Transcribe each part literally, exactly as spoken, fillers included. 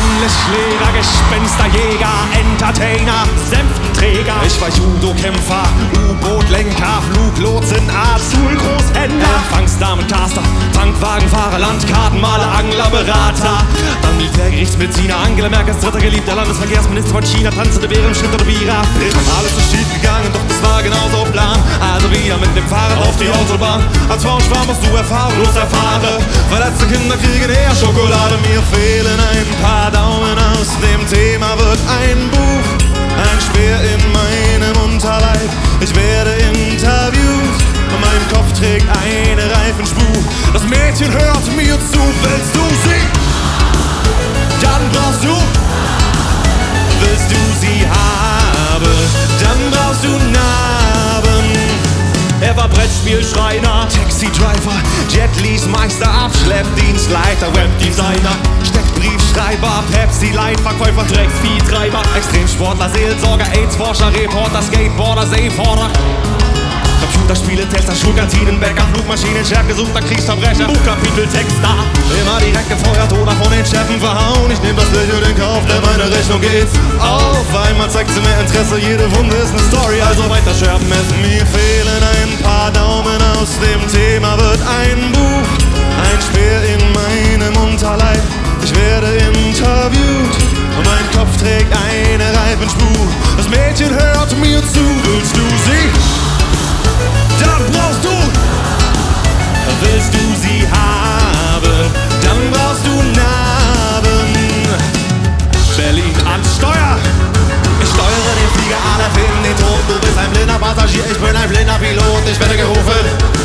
Schläger, Gespensterjäger, Entertainer, Senftenträger. Ich war Judo-Kämpfer, U-Boot-Lenker, Fluglotsen, Arzt, Schulgroßhändler, Empfangsdamen-Caster, Tankwagenfahrer, Landkartenmaler, Angler, Berater. Dann Militärgerichtsmediziner, Angela Merkels dritter geliebter Landesverkehrsminister von China, tanzende Bär im Schritt oder Bierer. Alles ist schief gegangen, doch das war genauso Plan. Also wieder mit dem Fahrrad auf die Autobahn. Als Frauenschwarm musst du erfahrungslos erfahren. Verletzte Kinder kriegen eher Schokolade. Mir fehlen ein paar Daumen, aus dem Thema wird ein Buch. Ein Speer in meinem Unterleib, ich werde interviewt. Mein Kopf trägt eine Reifenspur. Das Mädchen hört mir zu, willst du sie? Dann brauchst du. Willst du sie haben? Dann brauchst du Narben. Er war Brettspielschreiner, Taxi-Driver, Jetlease-Meister, Abschleppdienstleiter, Webdesigner, Steckbriefschreiber, Pepsi-Light-Verkäufer, Drecksviehtreiber, Extremsportler, Seelsorger, AIDS-Forscher, Reporter, Skateboarder, Safeorder, Computerspiele, Tester, Schulkantinenbäcker, Flugmaschinen, Chefgesuchter, Kriegsverbrecher, Buchkapiteltexter, immer direkt gefeuert oder von den Chefen verhauen. Ich nehm das Lächeln in Kauf, denn meine Rechnung geht's auf. Einmal zeigt sie mehr Interesse, jede Wunde ist ne Story, also weiter Scherben essen. Mir fehlen ein paar Daumen, aus dem Thema wird ein Buch. Ein Speer in meinem Unterleib, ich werde interviewt. Und mein Kopf trägt eine Reifenspur. Das Mädchen hört mir zu, willst du sie? Dann brauchst du. Willst du sie haben? Dann brauchst du Narben. Berlin an Steuer. Ich steuere den Flieger, alle finden den Tod. Du bist ein blinder Passagier, ich bin ein blinder Pilot. Ich werde gerufen.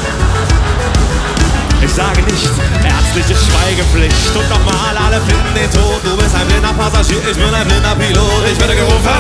Ich sage nichts, ärztliche Schweigepflicht. Und nochmal, alle finden den Tod. Du bist ein blinder Passagier, ich bin ein blinder Pilot. Ich werde gerufen.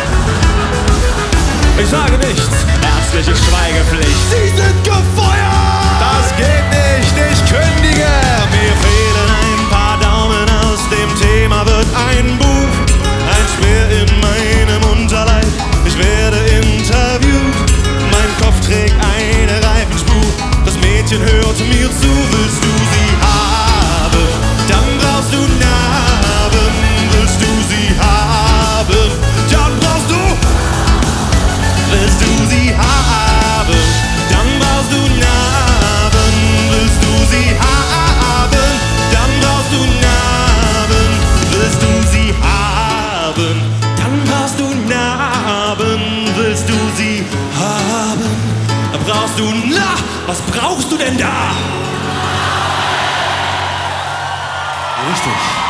Ich sage nichts, ärztliche Schweigepflicht. Sie sind gefeuert! Das geht nicht, ich kündige. Mir fehlen ein paar Daumen, aus dem Thema wird ein Buch. Ein Speer in meinem Unterleib, ich werde interviewt. Mein Kopf trägt eine Reifenspur. Das Mädchen hört mir zu, willst du sie haben? Dann brauchst du Narben. Willst du sie haben? Dann brauchst du. Willst du sie haben? Dann brauchst du Narben. Willst du sie haben? Dann brauchst du Narben. Willst du sie haben? Dann brauchst du Narben. Willst du sie haben? Dann brauchst du na, was brauchst du denn da? Richtig.